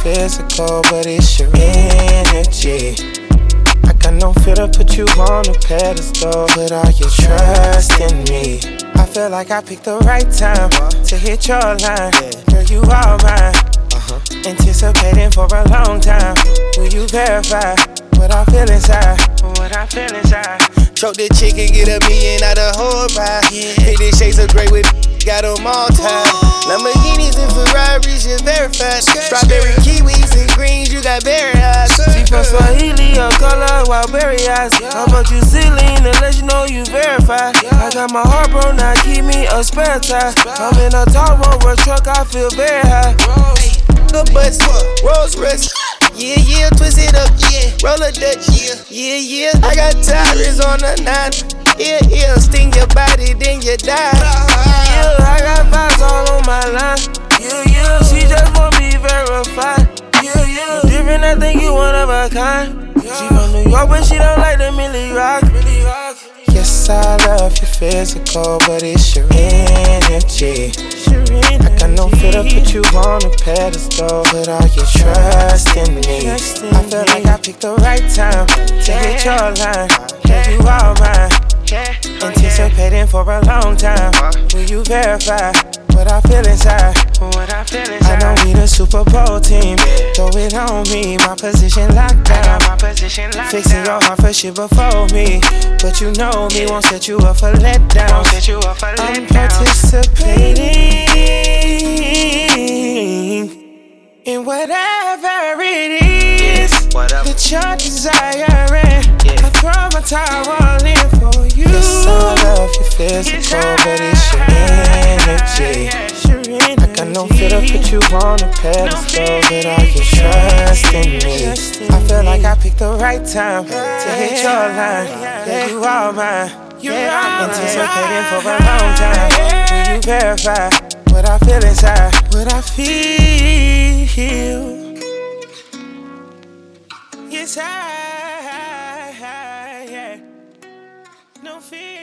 physical, but it's your energy. I got no fear to put you on a pedestal. Put all your trust in me. I feel like I picked the right time to hit your line. Girl, you are mine. Anticipating for a long time. Will you verify what I feel inside? What I feel inside. Choke the chicken, get $1 million out of whole ride. Fitted shades of gray with got them all tied. Lamborghinis and Ferraris, you verified. Strawberry kiwis and greens, you got berry eyes. She from Swahili, her color, wild berry eyes. How about you ceiling to let you know you verified? I got my heart broke, now keep me a spare tire. I'm in a tall Rover truck, I feel very high. The butts, Rolls Royce. Yeah, yeah, twist it up, yeah. Roll a Dutch, yeah, yeah, yeah. I got tires on the 9. Yeah, yeah, sting your body, then you die. Yeah, I got vibes all on my line. Yeah, yeah, she just want me verified. Yeah, yeah, different, I think you one of a kind. She from New York, but she don't like the Millie Rock. Yes, I love your physical, but it's your energy. I got no fear to put you on a pedestal. Put all your trust in me. I feel like I picked the right time to hit your line. Girl, you are mine. Anticipating for a long time. Will you verify what I feel inside? What I feel inside. I know we the Super Bowl team. Throw it on me, my position locked down. Fixing your heart for shit before me. But you know me, won't set you up for letdowns. I'm participating in whatever it is that you're desiring. I throw my towel all in for you. Yes, I love your physical, but it's your energy. I got no fear to put you on a pedestal. Put all your trust in me. I feel like I picked the right time to hit your line. Yeah, you are mine. Anticipating for a long time. Will you verify what I feel inside? What I feel. Yes, I no fear.